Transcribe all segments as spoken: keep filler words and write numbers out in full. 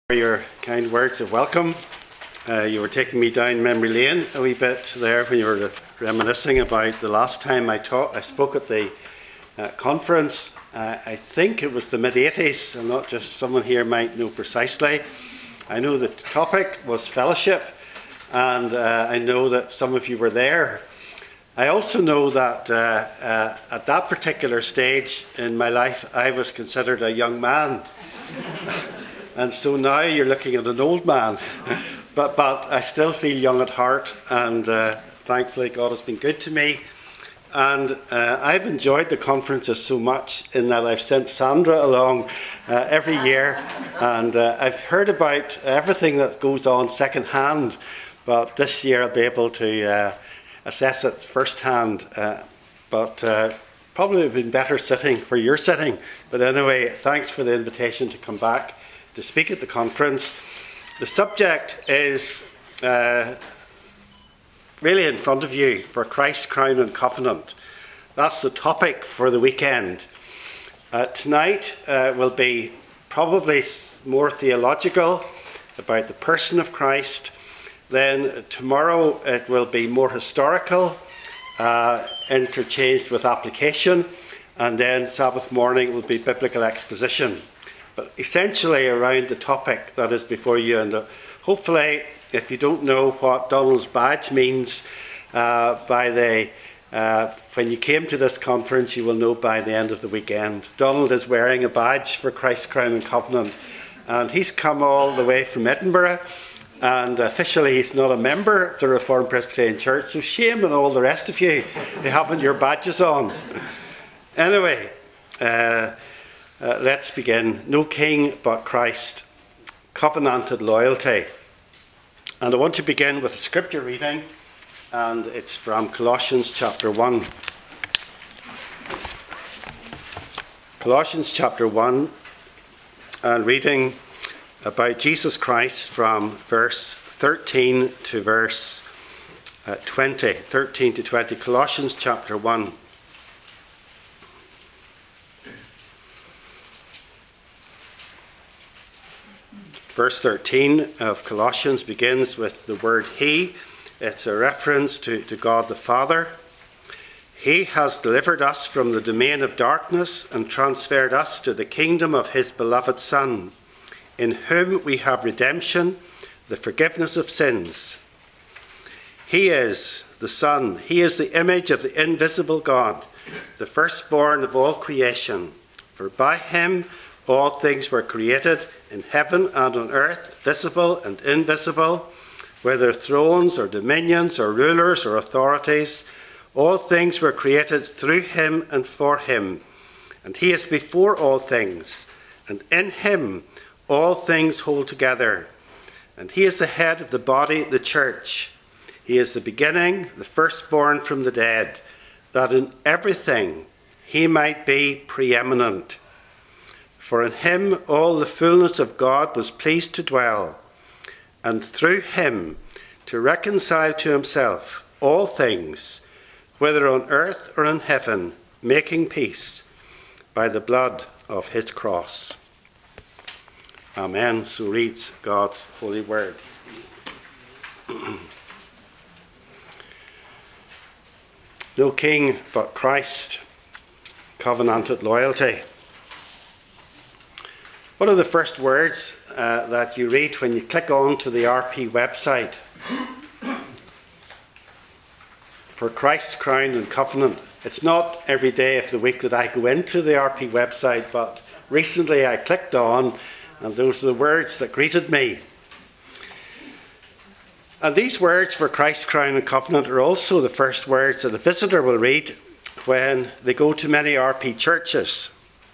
Your kind words of welcome. Uh, you were taking me down memory lane a wee bit there when you were reminiscing about the last time I taught. I spoke at the uh, conference. Uh, I think it was the mid eighties, and not just someone here might know precisely. I know the topic was fellowship, and uh, I know that some of you were there. I also know that uh, uh, at that particular stage in my life, I was considered a young man. And so now you're looking at an old man, but but I still feel young at heart, and uh, thankfully God has been good to me. And uh, I've enjoyed the conferences so much in that I've sent Sandra along uh, every year, and uh, I've heard about everything that goes on secondhand, but this year I'll be able to uh, assess it firsthand. Uh, but uh, probably would have been better sitting where you're sitting. But anyway, thanks for the invitation to come back to speak at the conference. The subject is uh, really in front of you, for Christ's crown and covenant. That's the topic for the weekend. Uh, tonight uh, will be probably more theological about the person of Christ. Then tomorrow it will be more historical, uh, interchanged with application. And then Sabbath morning will be biblical exposition. But essentially around the topic that is before you. And uh, hopefully, if you don't know what Donald's badge means, uh, by the uh, when you came to this conference, you will know by the end of the weekend. Donald is wearing a badge for Christ's Crown and Covenant, and he's come all the way from Edinburgh, and officially he's not a member of the Reformed Presbyterian Church, so shame on all the rest of you who haven't your badges on. Anyway, uh, Uh, let's begin. No king but Christ. Covenanted loyalty. And I want to begin with a scripture reading, and it's from Colossians chapter one. Colossians chapter one, and reading about Jesus Christ from verse thirteen to verse uh, twenty. thirteen to twenty. Colossians chapter one. Verse thirteen of Colossians begins with the word He. It's a reference to, to God the Father. He has delivered us from the domain of darkness and transferred us to the kingdom of His beloved Son, in whom we have redemption, the forgiveness of sins. He is the Son. He is the image of the invisible God, the firstborn of all creation. For by Him all things were created, in heaven and on earth, visible and invisible, whether thrones or dominions or rulers or authorities. All things were created through Him and for Him. And He is before all things, and in Him all things hold together. And He is the head of the body, the church. He is the beginning, the firstborn from the dead, that in everything He might be preeminent. For in Him all the fullness of God was pleased to dwell, and through Him to reconcile to Himself all things, whether on earth or in heaven, making peace by the blood of His cross. Amen. So reads God's holy word. No king but Christ. Covenanted loyalty. What are the first words uh, that you read when you click on to the R P website? For Christ's crown and covenant. It's not every day of the week that I go into the R P website, but recently I clicked on, and those are the words that greeted me. And these words for Christ's crown and covenant are also the first words that a visitor will read when they go to many R P churches.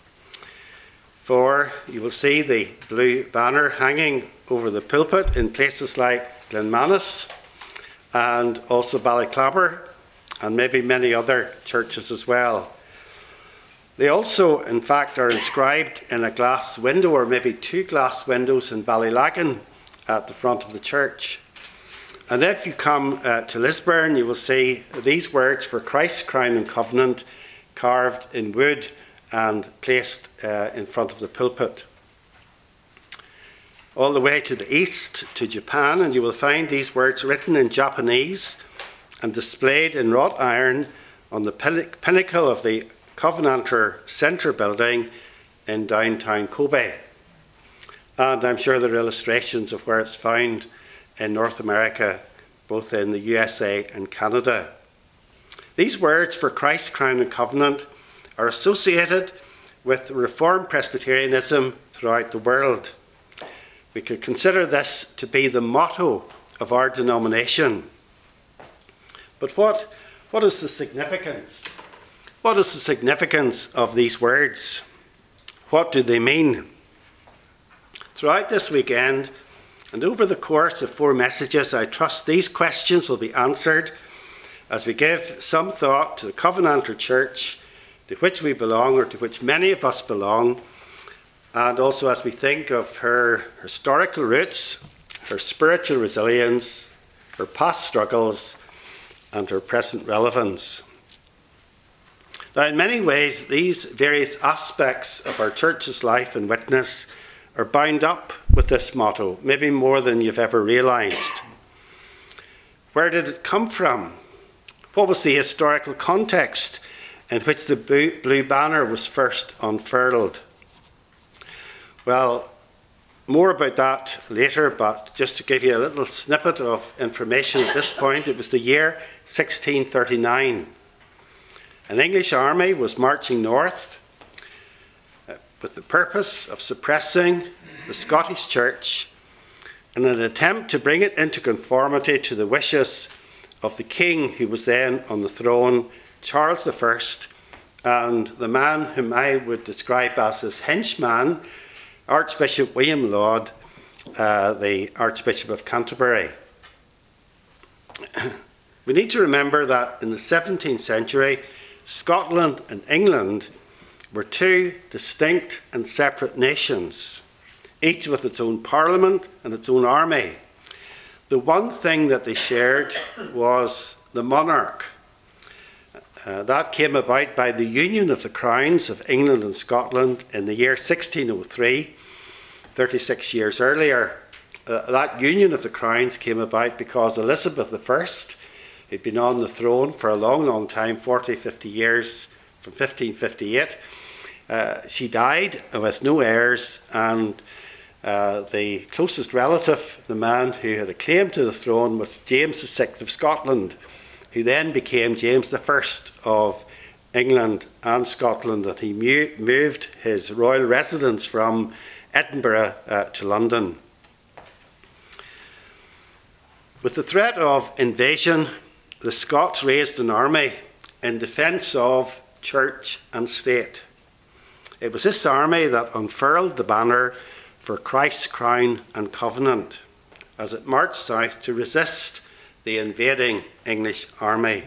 For you will see the blue banner hanging over the pulpit in places like Glenmanus and also Ballyclabber, and maybe many other churches as well. They also, in fact, are inscribed in a glass window, or maybe two glass windows in Ballylagan at the front of the church. And if you come uh, to Lisburn, you will see these words for Christ's crown and covenant carved in wood and placed uh, in front of the pulpit. all the way to the east, to Japan, and you will find these words written in Japanese and displayed in wrought iron on the pinnacle of the Covenanter Centre building in downtown Kobe. And I'm sure there are illustrations of where it's found in North America, both in the U S A and Canada. These words for Christ's crown and covenant are associated with Reformed Presbyterianism throughout the world. We could consider this to be the motto of our denomination. But what, what is the significance? What is the significance of these words? What do they mean? Throughout this weekend, and over the course of four messages, I trust these questions will be answered as we give some thought to the Covenanter Church, to which we belong, or to which many of us belong, and also as we think of her historical roots, her spiritual resilience, her past struggles, and her present relevance. Now, in many ways, these various aspects of our church's life and witness are bound up with this motto, maybe more than you've ever realised. Where did it come from? What was the historical context in which the blue banner was first unfurled? Well, more about that later, but just to give you a little snippet of information at this point, it was the year sixteen thirty-nine. An English army was marching north uh, with the purpose of suppressing the Scottish Church in an attempt to bring it into conformity to the wishes of the king who was then on the throne, Charles the First, and the man whom I would describe as his henchman, Archbishop William Laud, uh, the Archbishop of Canterbury. We need to remember that in the seventeenth century, Scotland and England were two distinct and separate nations, each with its own parliament and its own army. The one thing that they shared was the monarch. Uh, that came about by the union of the crowns of England and Scotland in the year sixteen oh three, thirty-six years earlier. Uh, that union of the crowns came about because Elizabeth the First, who'd been on the throne for a long, long time, forty, fifty years, from fifteen fifty-eight, uh, she died with no heirs, and uh, the closest relative, the man who had a claim to the throne, was James the Sixth of Scotland, who then became James the First of England and Scotland, and he mu- moved his royal residence from Edinburgh uh, to London. With the threat of invasion, the Scots raised an army in defence of church and state. It was this army that unfurled the banner for Christ's crown and covenant as it marched south to resist the invading English army.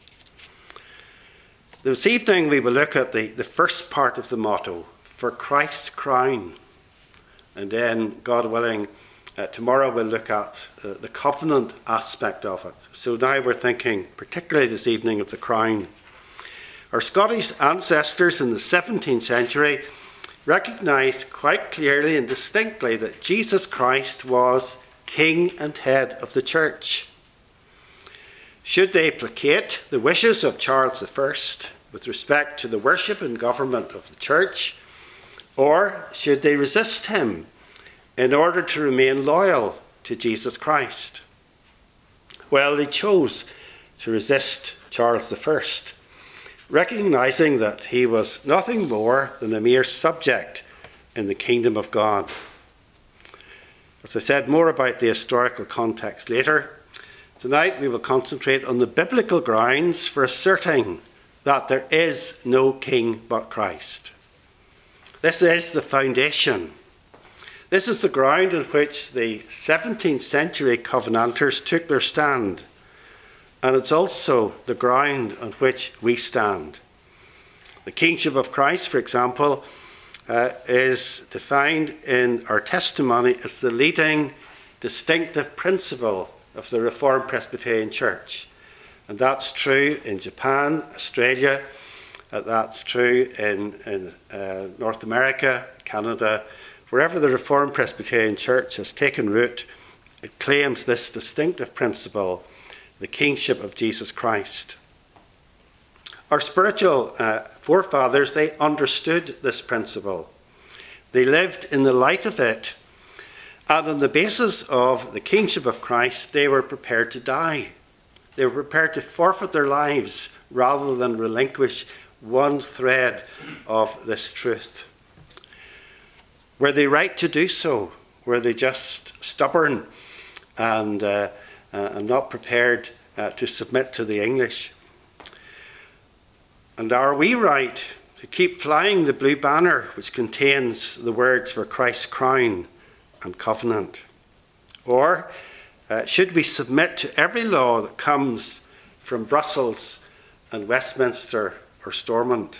This evening we will look at the, the first part of the motto, for Christ's crown. And then, God willing, uh, tomorrow we'll look at uh, the covenant aspect of it. So now we're thinking, particularly this evening, of the crown. Our Scottish ancestors in the seventeenth century recognised quite clearly and distinctly that Jesus Christ was King and head of the church. Should they placate the wishes of Charles the First with respect to the worship and government of the church, or should they resist him in order to remain loyal to Jesus Christ? Well, they chose to resist Charles the First, recognising that he was nothing more than a mere subject in the kingdom of God. As I said, more about the historical context later. Tonight we will concentrate on the biblical grounds for asserting that there is no king but Christ. This is the foundation. This is the ground on which the seventeenth century Covenanters took their stand. And it's also the ground on which we stand. The kingship of Christ, for example, uh, is defined in our testimony as the leading distinctive principle of the Reformed Presbyterian Church. And that's true in Japan, Australia, uh, that's true in, in uh, North America, Canada, Wherever the Reformed Presbyterian Church has taken root, it claims this distinctive principle, the kingship of Jesus Christ. Our spiritual uh, forefathers, they understood this principle. They lived in the light of it, and on the basis of the kingship of Christ, they were prepared to die. They were prepared to forfeit their lives rather than relinquish one thread of this truth. Were they right to do so? Were they just stubborn and, uh, uh, and not prepared uh, to submit to the English? And are we right to keep flying the blue banner which contains the words for Christ's crown and covenant? Or uh, should we submit to every law that comes from Brussels and Westminster or Stormont?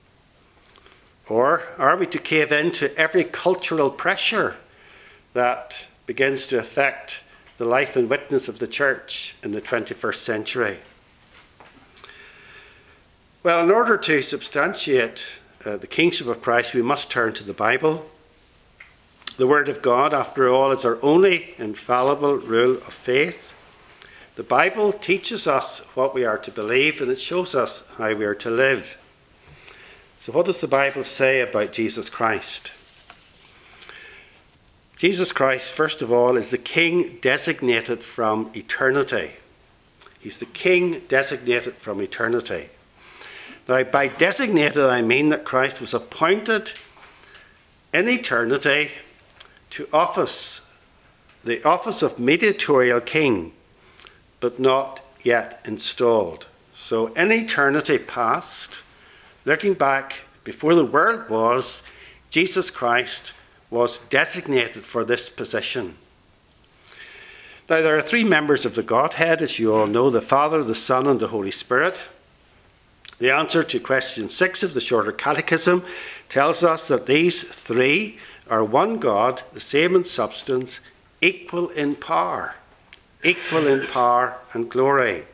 Or are we to cave in to every cultural pressure that begins to affect the life and witness of the church in the twenty-first century? Well, in order to substantiate uh, the kingship of Christ, we must turn to the Bible. The Word of God, after all, is our only infallible rule of faith. The Bible teaches us what we are to believe, and it shows us how we are to live. So what does the Bible say about Jesus Christ? Jesus Christ, first of all, is the King designated from eternity. He's the King designated from eternity. Now, by designated, I mean that Christ was appointed in eternity to office, the office of mediatorial king, but not yet installed. So in eternity past, looking back before the world was, Jesus Christ was designated for this position. Now, there are three members of the Godhead, as you all know, the Father, the Son, and the Holy Spirit. The answer to question six of the Shorter Catechism tells us that these three are one God, the same in substance, equal in power, equal in power and glory.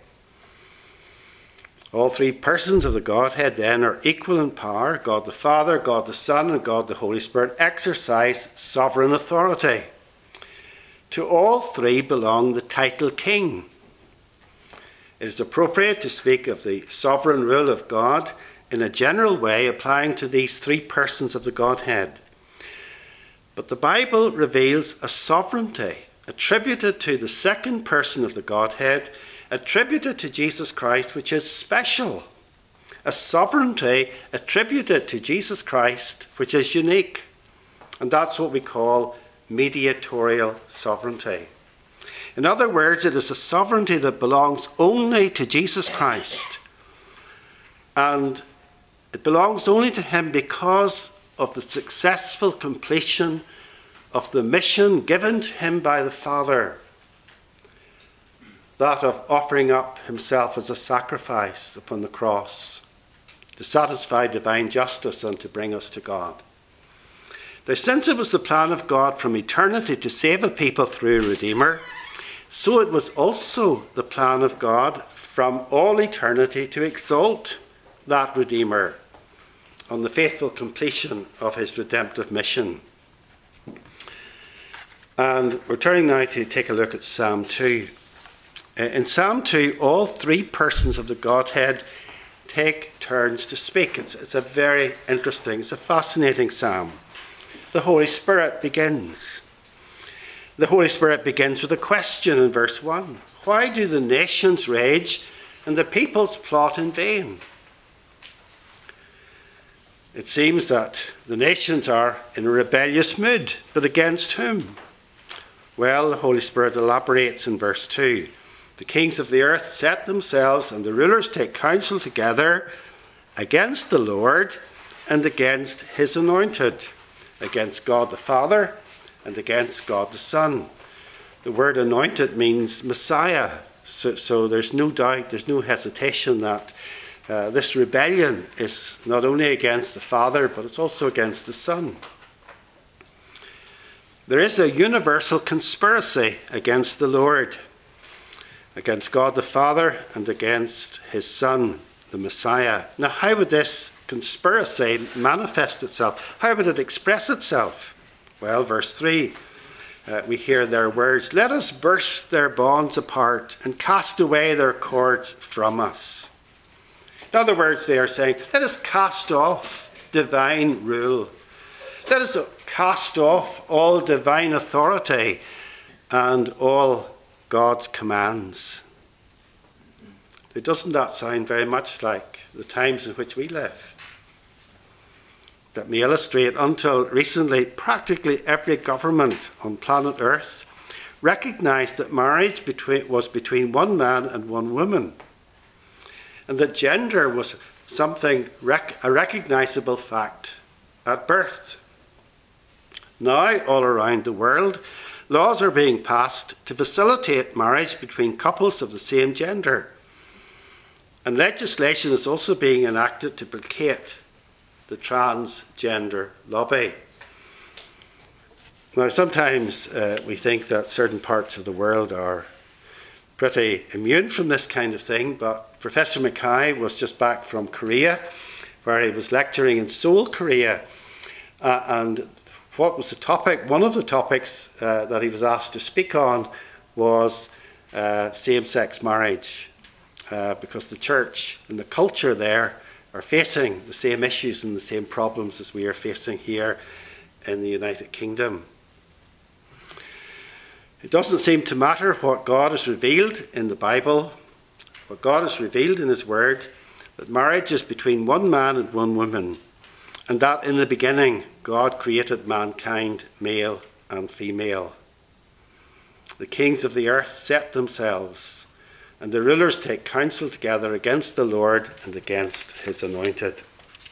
All three persons of the Godhead then are equal in power. God the Father, God the Son, and God the Holy Spirit exercise sovereign authority. To all three belong the title King. It is appropriate to speak of the sovereign rule of God in a general way, applying to these three persons of the Godhead. But the Bible reveals a sovereignty attributed to the second person of the Godhead, attributed to Jesus Christ, which is special. A sovereignty attributed to Jesus Christ, which is unique. And that's what we call mediatorial sovereignty. In other words, it is a sovereignty that belongs only to Jesus Christ. And it belongs only to him because of the successful completion of the mission given to him by the Father, that of offering up himself as a sacrifice upon the cross to satisfy divine justice and to bring us to God. Now, since it was the plan of God from eternity to save a people through a Redeemer, so it was also the plan of God from all eternity to exalt that Redeemer on the faithful completion of his redemptive mission. And we're turning now to take a look at Psalm two. In Psalm two, all three persons of the Godhead take turns to speak. It's, it's a very interesting, it's a fascinating psalm. The Holy Spirit begins. The Holy Spirit begins with a question in verse one. Why do the nations rage and the peoples plot in vain? It seems that the nations are in a rebellious mood, but against whom? Well, the Holy Spirit elaborates in verse two. The kings of the earth set themselves and the rulers take counsel together against the Lord and against his anointed, against God the Father and against God the Son. The word anointed means Messiah. So, so there's no doubt, there's no hesitation that uh, this rebellion is not only against the Father, but it's also against the Son. There is a universal conspiracy against the Lord, against God the Father and against his Son, the Messiah. Now, how would this conspiracy manifest itself? How would it express itself? Well, verse three, uh, we hear their words, "Let us burst their bonds apart and cast away their cords from us." In other words, they are saying, let us cast off divine rule. Let us cast off all divine authority and all God's commands. It doesn't that sound very much like the times in which we live? Let me illustrate. Until recently, practically every government on planet Earth recognized that marriage between, was between one man and one woman, and that gender was something, rec- a recognizable fact at birth. Now, all around the world, laws are being passed to facilitate marriage between couples of the same gender. And legislation is also being enacted to placate the transgender lobby. Now, sometimes uh, we think that certain parts of the world are pretty immune from this kind of thing, but Professor Mackay was just back from Korea, where he was lecturing in Seoul, Korea. Uh, and what was the topic? One of the topics uh, that he was asked to speak on was uh, same-sex marriage, uh, because the church and the culture there are facing the same issues and the same problems as we are facing here in the United Kingdom. It doesn't seem to matter what God has revealed in the Bible, what God has revealed in his word, that marriage is between one man and one woman, and that in the beginning God created mankind male and female. The kings of the earth set themselves, and the rulers take counsel together against the Lord and against his anointed.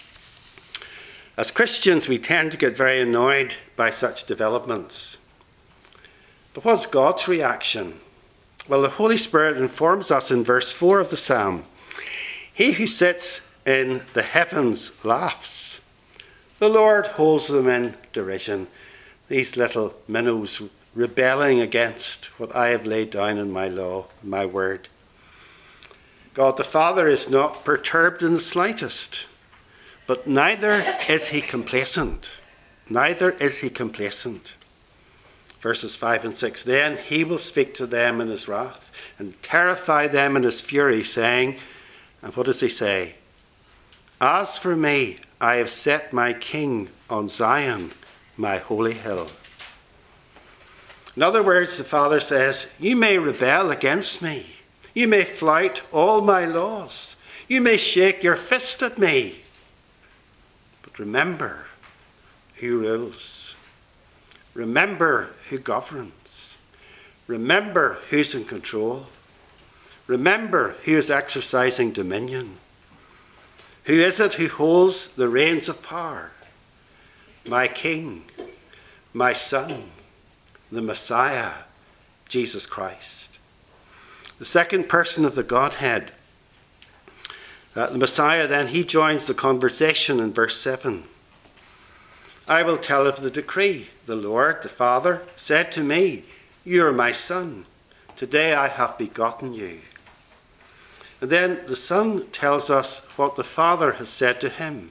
As Christians, we tend to get very annoyed by such developments. But what's God's reaction? Well, the Holy Spirit informs us in verse four of the psalm. He who sits in the heavens laughs. The Lord holds them in derision, these little minnows rebelling against what I have laid down in my law, my word. God the Father is not perturbed in the slightest, but neither is he complacent. Neither is he complacent. Verses five and six, then he will speak to them in his wrath and terrify them in his fury, saying, and what does he say? As for me, I have set my king on Zion, my holy hill. In other words, the Father says, you may rebel against me. You may flout all my laws. You may shake your fist at me. But remember who rules. Remember who governs. Remember who's in control. Remember who is exercising dominion. Who is it who holds the reins of power? My King, my Son, the Messiah, Jesus Christ. The second person of the Godhead. Uh, the Messiah then, he joins the conversation in verse seven. I will tell of the decree. The Lord, the Father, said to me, you are my Son. Today I have begotten you. And then the Son tells us what the Father has said to him.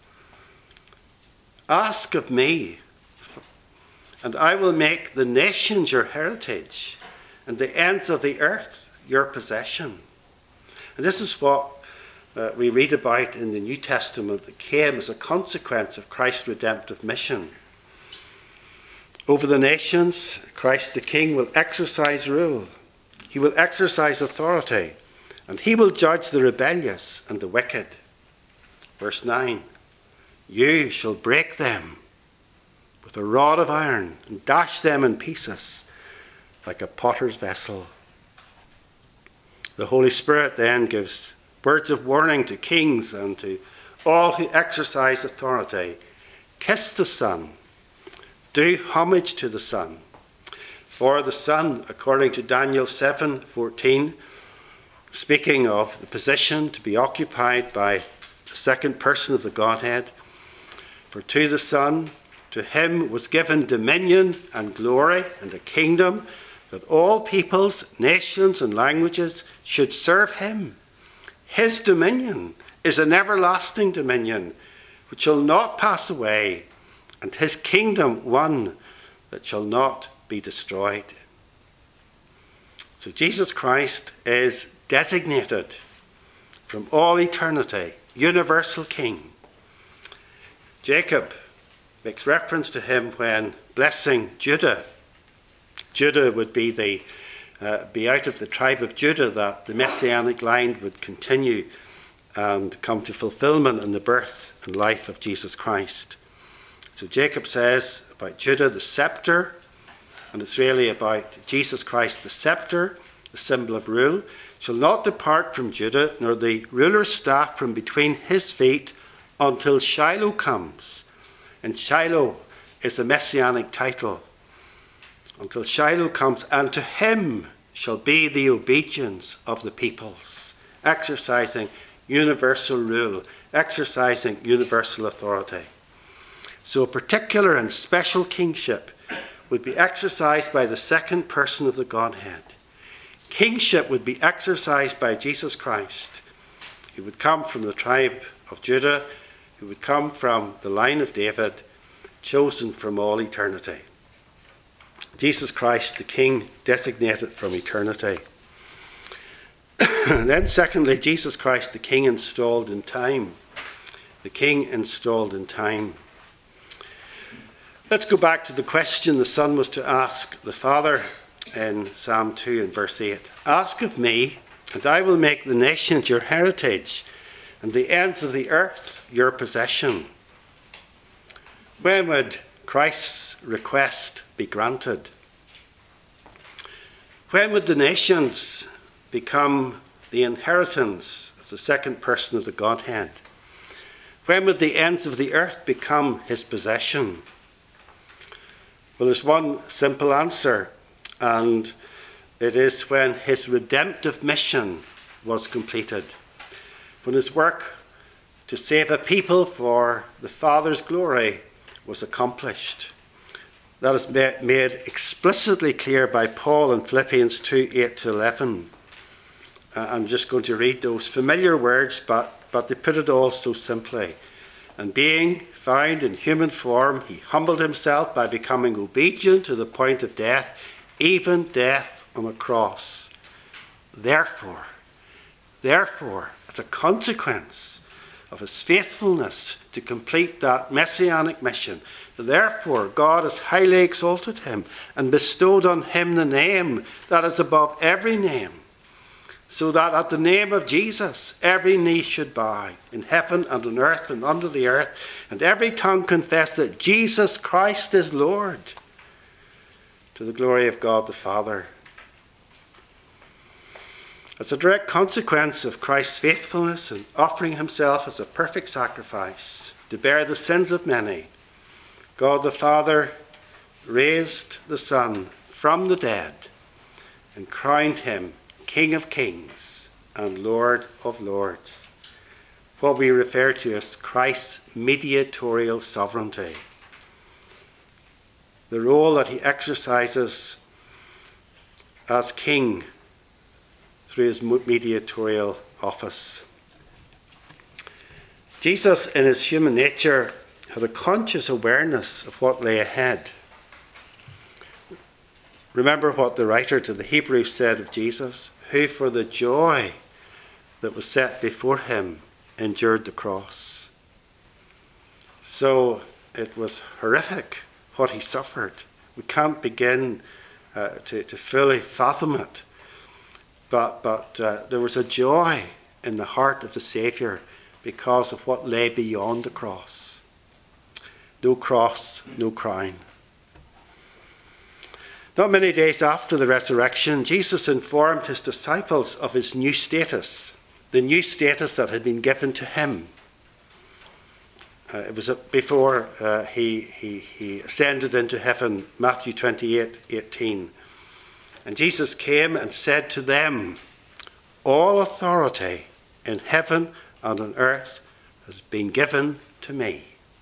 Ask of me, and I will make the nations your heritage, and the ends of the earth your possession. And this is what uh, we read about in the New Testament that came as a consequence of Christ's redemptive mission. Over the nations, Christ the King will exercise rule. He will exercise authority, and he will judge the rebellious and the wicked. Verse nine, you shall break them with a rod of iron and dash them in pieces like a potter's vessel. The Holy Spirit then gives words of warning to kings and to all who exercise authority. Kiss the Son. Do homage to the Son. For the Son, according to Daniel seven fourteen, speaking of the position to be occupied by the second person of the Godhead, for to the Son, to him was given dominion and glory and a kingdom, that all peoples, nations, and languages should serve him. His dominion is an everlasting dominion which shall not pass away, and his kingdom one that shall not be destroyed. So Jesus Christ is designated from all eternity, universal King. Jacob makes reference to him when blessing Judah. Judah would be the uh, be out of the tribe of Judah that the messianic line would continue and come to fulfillment in the birth and life of Jesus Christ. So Jacob says about Judah, the scepter, and it's really about Jesus Christ, the scepter, the symbol of rule, shall not depart from Judah, nor the ruler's staff from between his feet, until Shiloh comes. And Shiloh is a messianic title. Until Shiloh comes, and to him shall be the obedience of the peoples, exercising universal rule, exercising universal authority. So a particular and special kingship would be exercised by the second person of the Godhead. Kingship would be exercised by Jesus Christ. He would come from the tribe of Judah, who would come from the line of David, chosen from all eternity. Jesus Christ, the King, designated from eternity. And then secondly, Jesus Christ, the King installed in time. The King installed in time. Let's go back to the question the Son was to ask the Father in Psalm two and verse eight. Ask of me, and I will make the nations your heritage, and the ends of the earth your possession. When would Christ's request be granted? When would the nations become the inheritance of the second person of the Godhead? When would the ends of the earth become his possession? Well, there's one simple answer, and it is when his redemptive mission was completed. When his work to save a people for the Father's glory was accomplished. That is made explicitly clear by Paul in Philippians two, eight to eleven. Uh, I'm just going to read those familiar words, but, but they put it all so simply. And being found in human form, he humbled himself by becoming obedient to the point of death, even death on a cross. Therefore, therefore, as a consequence of his faithfulness to complete that messianic mission, therefore God has highly exalted him and bestowed on him the name that is above every name, so that at the name of Jesus every knee should bow, in heaven and on earth and under the earth, and every tongue confess that Jesus Christ is Lord, to the glory of God the Father. As a direct consequence of Christ's faithfulness in offering himself as a perfect sacrifice to bear the sins of many, God the Father raised the Son from the dead and crowned him King of Kings and Lord of Lords, what we refer to as Christ's mediatorial sovereignty. The role that he exercises as King through his mediatorial office. Jesus, in his human nature, had a conscious awareness of what lay ahead. Remember what the writer to the Hebrews said of Jesus, who for the joy that was set before him endured the cross. So it was horrific what he suffered. We can't begin uh, to, to fully fathom it. But, but uh, there was a joy in the heart of the Saviour because of what lay beyond the cross. No cross, no crown. Not many days after the resurrection, Jesus informed his disciples of his new status, the new status that had been given to him. Uh, it was before uh, he, he, he ascended into heaven, Matthew twenty-eight eighteen. And Jesus came and said to them, all authority in heaven and on earth has been given to me.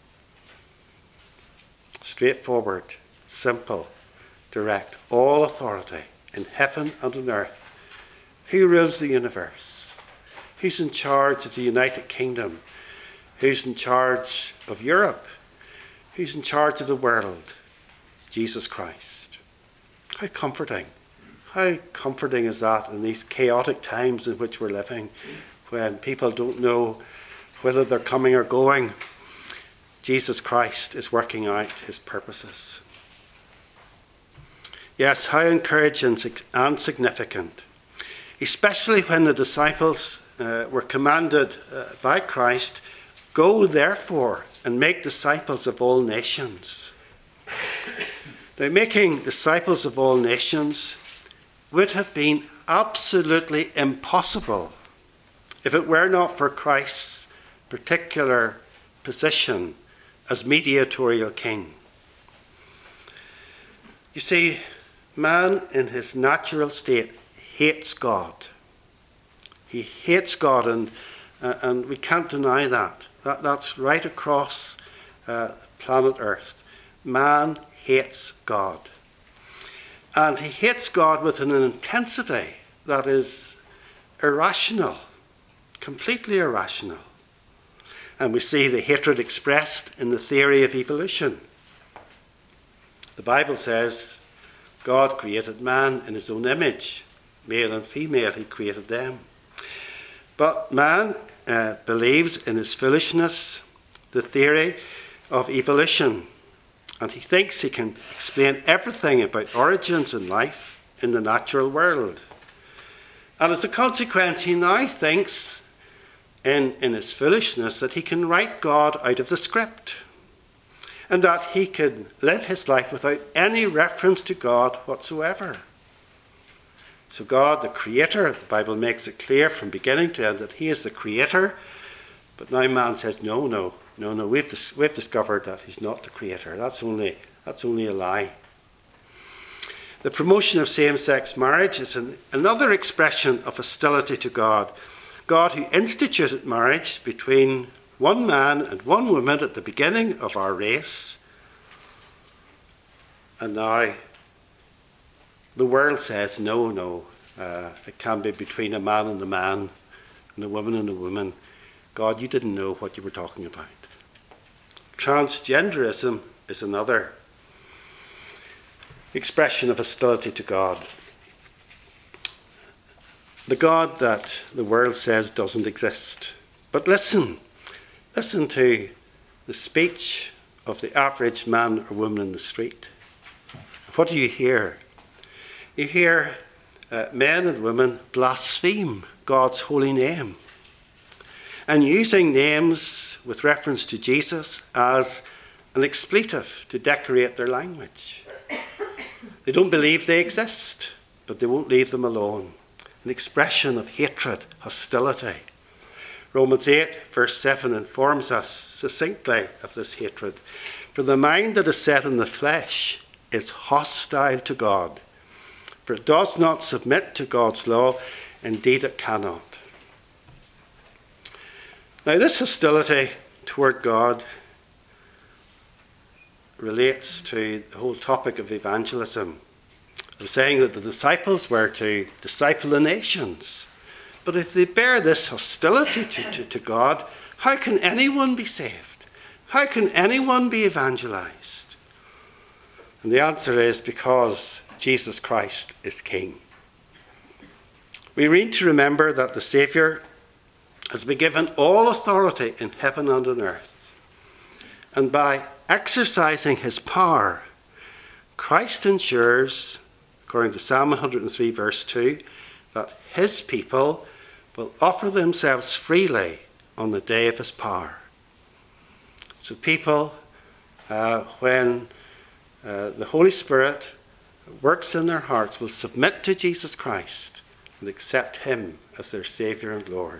Straightforward, simple, direct. All authority in heaven and on earth. Who rules the universe? Who's in charge of the United Kingdom? Who's in charge of Europe? Who's in charge of the world? Jesus Christ. How comforting. How comforting is that in these chaotic times in which we're living, when people don't know whether they're coming or going. Jesus Christ is working out his purposes. Yes, how encouraging and significant, especially when the disciples uh, were commanded uh, by Christ, "Go therefore and make disciples of all nations." Now, making disciples of all nations would have been absolutely impossible if it were not for Christ's particular position as mediatorial king. You see, man in his natural state hates God. He hates God, and uh, and we can't deny that. that that's right across uh, planet Earth. Man hates God. And he hates God with an intensity that is irrational, completely irrational. And we see the hatred expressed in the theory of evolution. The Bible says God created man in his own image, male and female, he created them. But man uh, believes in his foolishness the theory of evolution, and he thinks he can explain everything about origins in life in the natural world. And as a consequence, he now thinks in, in his foolishness that he can write God out of the script, and that he can live his life without any reference to God whatsoever. So God, the creator, the Bible makes it clear from beginning to end that he is the creator, but now man says, no, no, no, no, we've, dis- we've discovered that he's not the creator. That's only, that's only a lie. The promotion of same-sex marriage is an, another expression of hostility to God. God, who instituted marriage between one man and one woman at the beginning of our race, and now the world says, no, no, uh, it can be between a man and a man, and a woman and a woman. God, you didn't know what you were talking about. Transgenderism is another expression of hostility to God. The God that the world says doesn't exist. But listen, listen to the speech of the average man or woman in the street. What do you hear? You hear uh, men and women blaspheme God's holy name, and using names with reference to Jesus as an expletive to decorate their language. They don't believe they exist, but they won't leave them alone. An expression of hatred, hostility. Romans eight, verse seven informs us succinctly of this hatred. For the mind that is set in the flesh is hostile to God, for it does not submit to God's law, indeed it cannot. Now, this hostility toward God relates to the whole topic of evangelism. I'm saying that the disciples were to disciple the nations. But if they bear this hostility to, to, to God, how can anyone be saved? How can anyone be evangelized? And the answer is because Jesus Christ is King. We need to remember that the Saviour has been given all authority in heaven and on earth. And by exercising his power, Christ ensures, according to Psalm one hundred three, verse two, that his people will offer themselves freely on the day of his power. So people, uh, when uh, the Holy Spirit works in their hearts, will submit to Jesus Christ and accept him as their Saviour and Lord.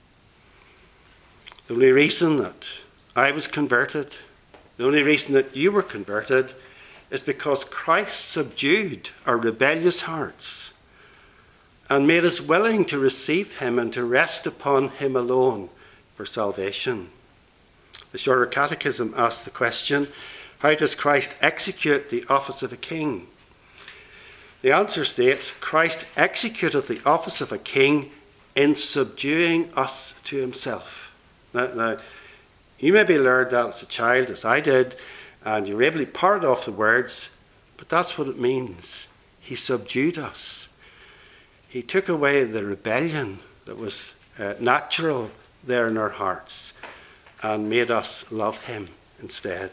The only reason that I was converted, the only reason that you were converted, is because Christ subdued our rebellious hearts and made us willing to receive him and to rest upon him alone for salvation. The Shorter Catechism asks the question, how does Christ execute the office of a king? The answer states, Christ executed the office of a king in subduing us to himself. Now, now, you maybe learned that as a child, as I did, and you were able to part off the words, But that's what it means. He subdued us. He took away the rebellion that was uh, natural there in our hearts and made us love him instead.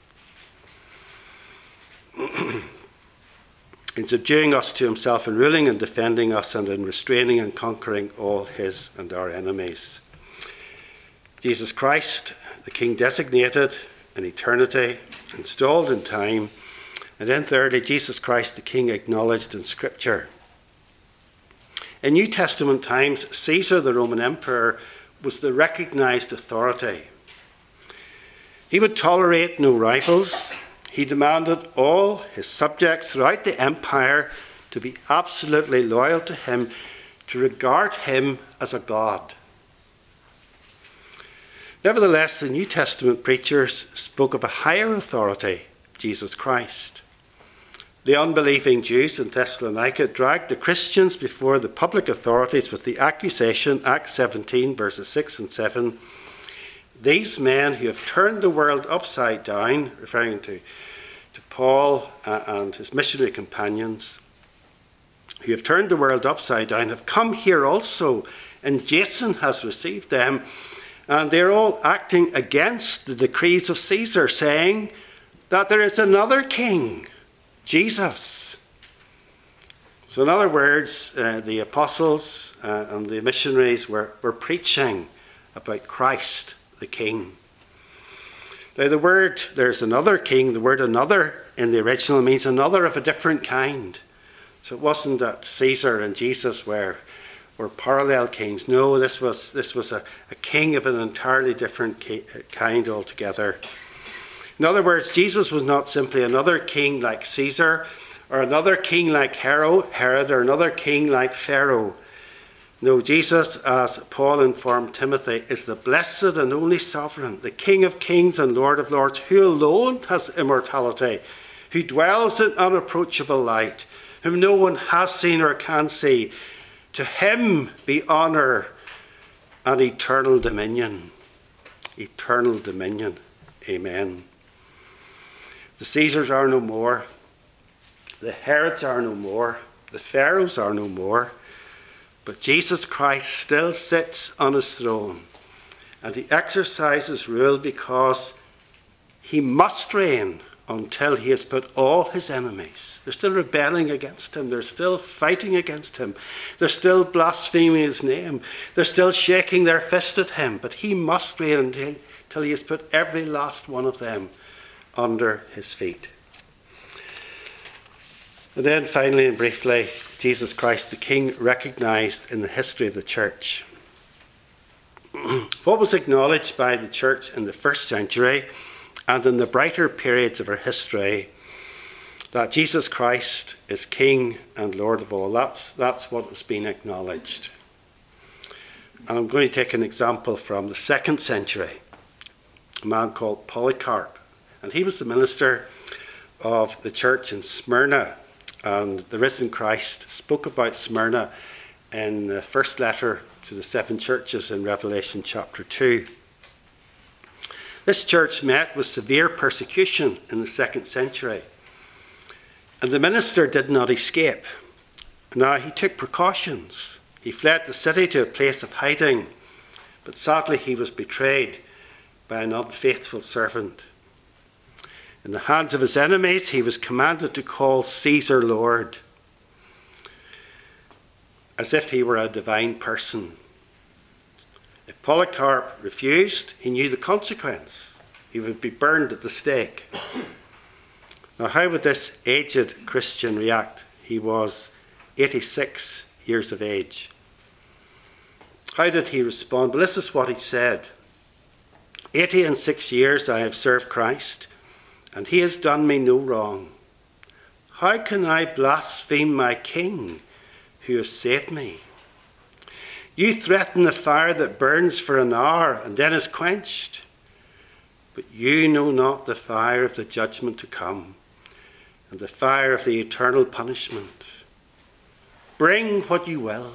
In subduing us to himself and ruling and defending us and in restraining and conquering all his and our enemies. Jesus Christ, the King designated in eternity, installed in time, and then thirdly, Jesus Christ, the King acknowledged in Scripture. In New Testament times, Caesar, the Roman Emperor, was the recognized authority. He would tolerate no rivals. He demanded all his subjects throughout the empire to be absolutely loyal to him, to regard him as a god. Nevertheless, the New Testament preachers spoke of a higher authority, Jesus Christ. The unbelieving Jews in Thessalonica dragged the Christians before the public authorities with the accusation, Acts seventeen, verses six and seven, these men who have turned the world upside down, referring to, to Paul uh, and his missionary companions, who have turned the world upside down, have come here also, and Jason has received them, and they're all acting against the decrees of Caesar, saying that there is another king, Jesus. So in other words, uh, the apostles uh, and the missionaries were, were preaching about Christ the King. Now the word, there's another king, the word another in the original means another of a different kind. So it wasn't that Caesar and Jesus were, were parallel kings. No, this was, this was a, a king of an entirely different ki- kind altogether. In other words, Jesus was not simply another king like Caesar, or another king like Herod, or another king like Pharaoh. No, Jesus, as Paul informed Timothy, is the blessed and only sovereign, the King of kings and Lord of lords, who alone has immortality, who dwells in unapproachable light, whom no one has seen or can see. To him be honour and eternal dominion. Eternal dominion. Amen. The Caesars are no more. The Herods are no more. The Pharaohs are no more. But Jesus Christ still sits on his throne, and he exercises rule because he must reign until he has put all his enemies. They're still rebelling against him. They're still fighting against him. They're still blaspheming his name. They're still shaking their fist at him. But he must reign until, until he has put every last one of them under his feet. And then finally and briefly, Jesus Christ, the King, recognized in the history of the church. What was acknowledged by the church in the first century and in the brighter periods of our history, that Jesus Christ is King and Lord of all. That's, that's what has been acknowledged. And I'm going to take an example from the second century, a man called Polycarp. And he was the minister of the church in Smyrna. And the risen Christ spoke about Smyrna in the first letter to the seven churches in Revelation chapter two. This church met with severe persecution in the second century. And the minister did not escape. Now, he took precautions. He fled the city to a place of hiding. But sadly, he was betrayed by an unfaithful servant. In the hands of his enemies, he was commanded to call Caesar Lord, as if he were a divine person. If Polycarp refused, he knew the consequence. He would be burned at the stake. Now, how would this aged Christian react? He was eighty-six years of age. How did he respond? Well, this is what he said. Eighty and six years I have served Christ, and he has done me no wrong. How can I blaspheme my King who has saved me? You threaten the fire that burns for an hour and then is quenched. But you know not the fire of the judgment to come, and the fire of the eternal punishment. Bring what you will.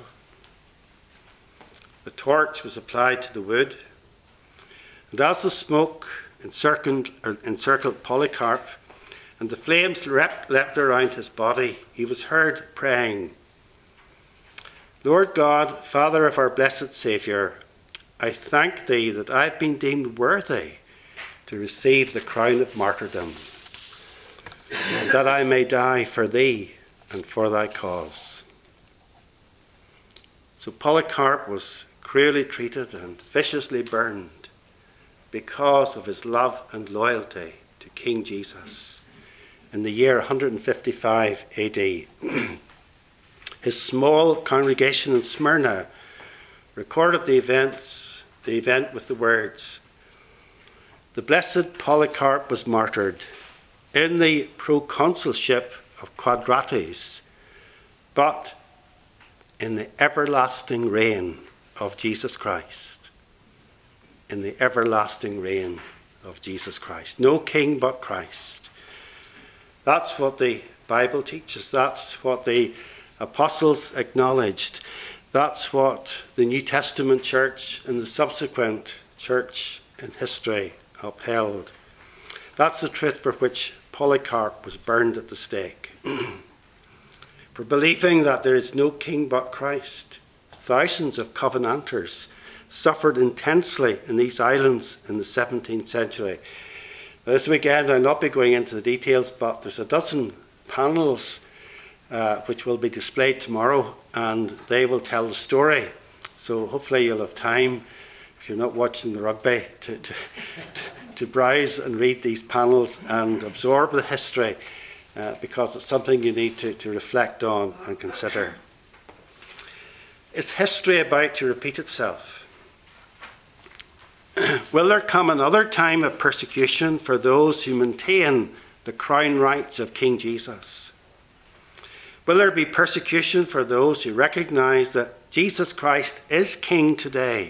The torch was applied to the wood, and as the smoke encircled, encircled Polycarp, and the flames leapt, leapt around his body, he was heard praying, Lord God, Father of our blessed Saviour, I thank thee that I have been deemed worthy to receive the crown of martyrdom, and that I may die for thee and for thy cause. So Polycarp was cruelly treated and viciously burned because of his love and loyalty to King Jesus in the year one hundred fifty-five A D. His small congregation in Smyrna recorded the events, the event with the words, the blessed Polycarp was martyred in the proconsulship of Quadratus, but in the everlasting reign of Jesus Christ. In the everlasting reign of Jesus Christ. No king but Christ. That's what the Bible teaches. That's what the apostles acknowledged. That's what the New Testament church and the subsequent church in history upheld. That's the truth for which Polycarp was burned at the stake. For believing that there is no king but Christ, thousands of Covenanters suffered intensely in these islands in the seventeenth century. Now, this weekend I'll not be going into the details, but there's a dozen panels uh, which will be displayed tomorrow, and they will tell the story. So hopefully you'll have time, if you're not watching the rugby, to, to, to browse and read these panels and absorb the history, uh, because it's something you need to, to reflect on and consider. Is history about to repeat itself? Will there come another time of persecution for those who maintain the crown rights of King Jesus? Will there be persecution for those who recognize that Jesus Christ is King today?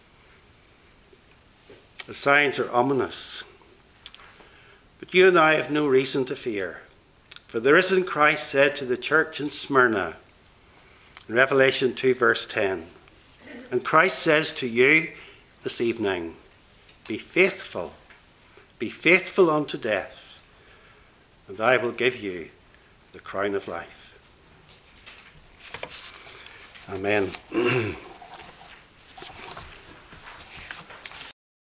The signs are ominous. But you and I have no reason to fear. For the risen Christ said to the church in Smyrna, in Revelation two verse ten, and Christ says to you this evening, be faithful, be faithful unto death, and I will give you the crown of life. Amen.